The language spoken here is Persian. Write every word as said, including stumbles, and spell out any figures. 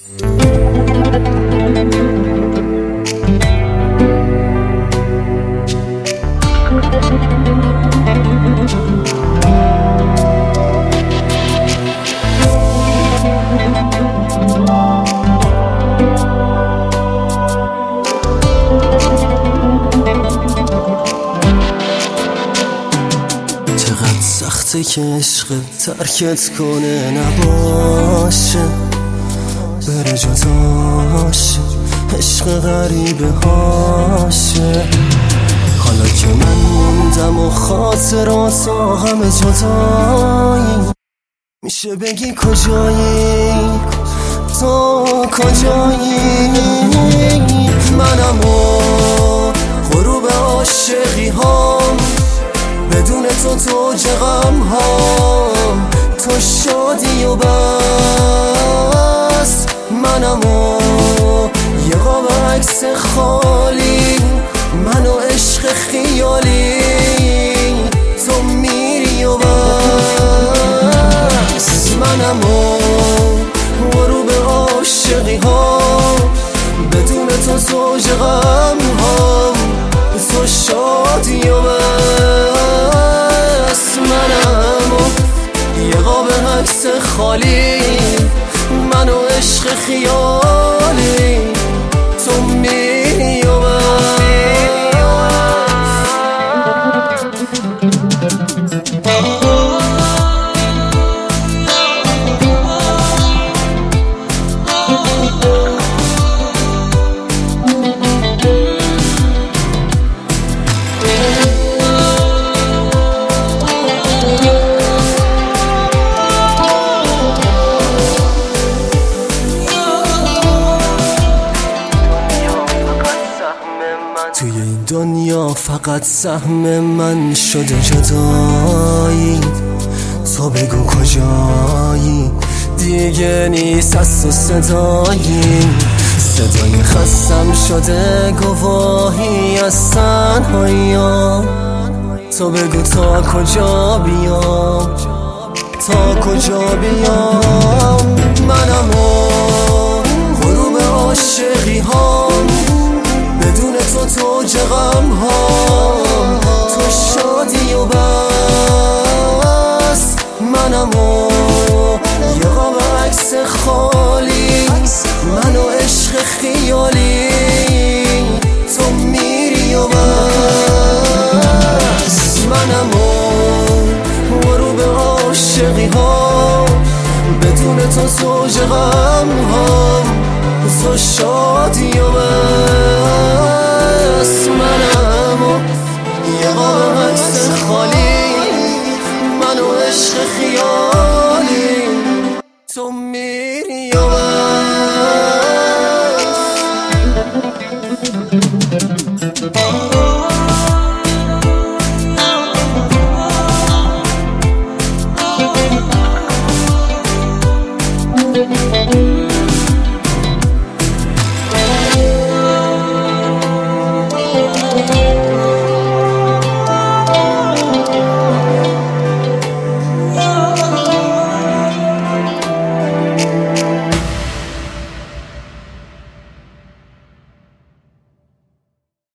چقدر سخته که عشق ترکت کنه نباشه، بره جداشه، عشق غریبه هاشه. حالا که من موندم و خاطرات و همه جدایی، میشه بگی کجایی، تو کجایی؟ منم و غروب عاشقی هام، بدون تو توج غم هام، تو شادی و بس. منم و یه قاب عکس خالی، من و عشق خیالی، تو میری و بس. منم و غروب عاشقی هام، بدون تو توج غم هام، تو شادی و بس. منم و یه قاب عکس خالی، من و عشق خیالی، تو میری و بس. توی این دنیا فقط سهم من شده جدایی، تو بگو کجایی؟ دیگه نیست از تو صدایی، صدای خستم شده گواهی از تنهایی‌ام. تو بگو تا کجا بیام، تا کجا بیام؟ منم و غروب عاشقی هام، بدون تو توج غم هام، تو شادی و بس. منم و یه قاب عکس خالی، من و عشق خیالی، تو میری و بس. منم و غروب عاشقی هام، بدون تو توج غم هام، تو شادی و بس. منم و یه قاب عکس خالی، من و عشق خیالی، تو